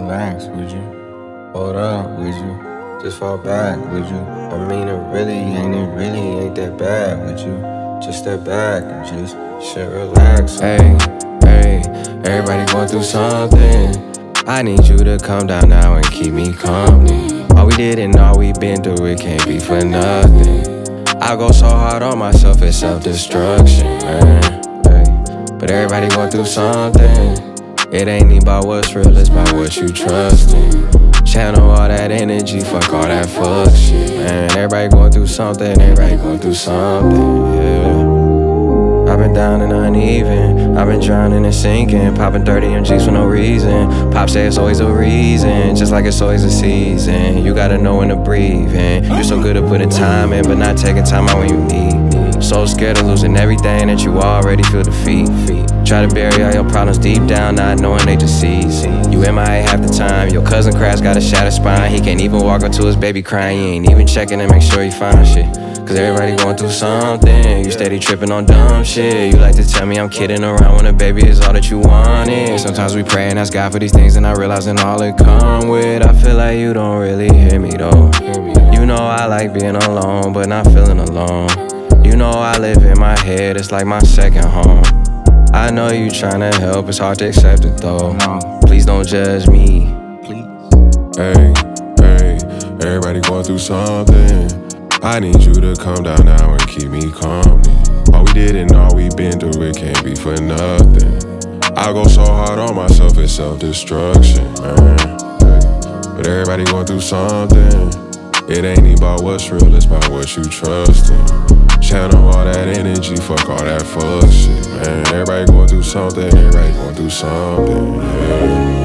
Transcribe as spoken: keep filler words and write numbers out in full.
relax, would you? Hold up, would you? Just fall back, would you? I mean it really, ain't it really ain't that bad, would you? Just step back and just shit relax. Hey, hey, everybody going through something. I need you to calm down now and keep me company. All we did and all we been through, it can't be for nothing. I go so hard on myself, it's self-destruction, man. Hey, but everybody going through something. It ain't about what's real, it's about what you trust in. Channel all that energy, fuck all that fuck shit, man. Everybody going through something, everybody going through something, yeah. I've been down and uneven, I've been drowning and sinking, popping thirty M Gs for no reason. Pop say it's always a reason, just like it's always a season. You gotta know when to breathe in. You're so good at putting time in, but not taking time out when you need. So scared of losing everything that you already feel defeat. Try to bury all your problems deep down, not knowing they deceased. You M I A half the time, your cousin Crash got a shattered spine. He can't even walk up to his baby crying, he ain't even checking to make sure he find shit. Cause everybody going through something, you steady tripping on dumb shit. You like to tell me I'm kidding around when a baby is all that you wanted. Sometimes we pray and ask God for these things and I realizing all it come with. I feel like you don't really hear me though. You know I like being alone, but not feeling alone. You know I live in my head, it's like my second home. I know you tryna help, it's hard to accept it though. Please don't judge me. Hey, hey, everybody going through something. I need you to calm down now and keep me company. All we did and all we been through, it can't be for nothing. I go so hard on myself, it's self-destruction, man. Hey, but everybody going through something. It ain't about what's real, it's about what you trust in. Channel all that energy, fuck all that fuck shit, man. Everybody going through something, everybody going through something, yeah.